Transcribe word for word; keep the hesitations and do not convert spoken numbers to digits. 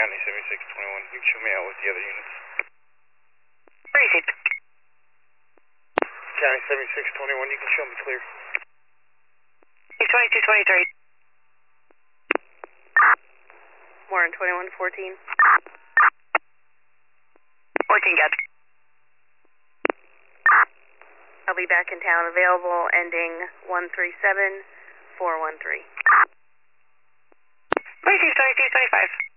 County seventy-six twenty-one. You can show me out with the other units. Received. County seventy-six twenty-one, you can show me clear. twenty-two twenty-three. Warren twenty-one fourteen. fourteen, got. I'll be back in town, available, ending one three seven four one three. twenty-two twenty-two twenty-five.